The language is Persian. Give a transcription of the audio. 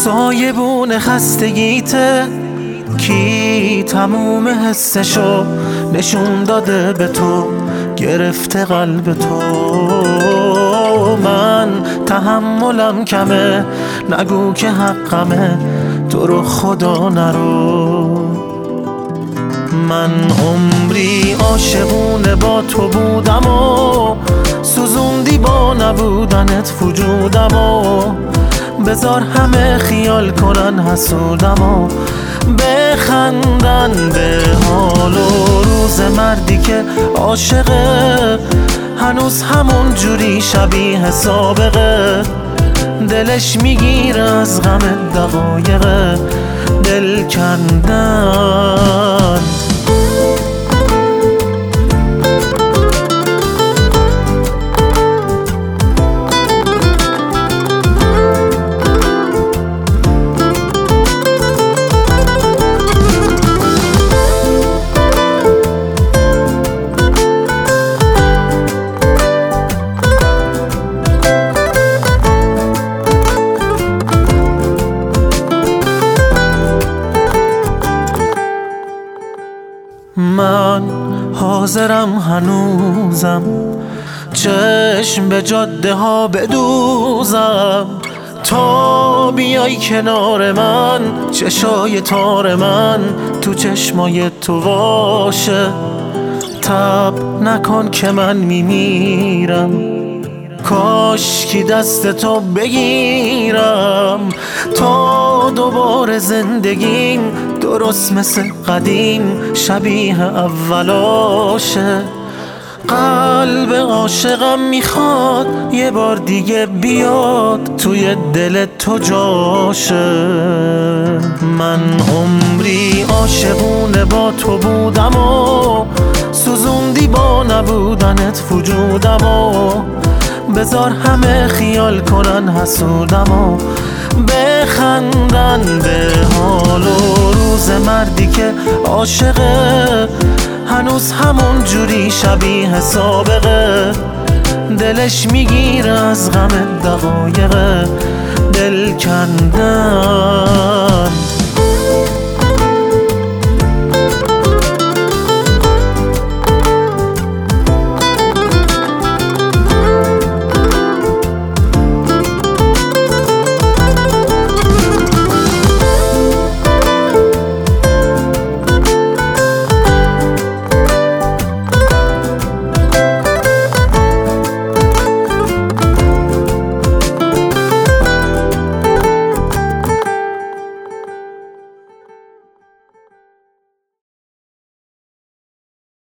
سایبون خستگیته، کی تموم حسشو نشون داده به تو، گرفته قلب تو. من تحملم کمه، نگو که حقمه، تو رو خدا نرو. من عمری عاشقونه با تو بودم و سوزوندی با نبودنت وجودم و بذار همه خیال کنن حسودم و بخندن به حال و روز مردی که عاشقه هنوز همون جوری شبیه سابقه. دلش میگیره از غم دقایق دل کندن. من حاضرم هنوزم چشم به جاده ها بدوزم تا بیای کنار من، چشای تار من تو چشمای تو باشه. تب نکن که من میمیرم، کاش کی دست تو بگیرم تا دوباره زندگیم درست مثل قدیم شبیه اولاشه. قلب عاشقم میخواد یه بار دیگه بیاد توی دل تو جاشه. من عمری عاشقونه با تو بودم و سوزوندی با نبودنت وجودم و بذار همه خیال کنن حسودم و بخندن به حال و روز مردی که عاشقه هنوز همون جوری شبیه سابقه. دلش میگیره از غم دقایق دل کندن.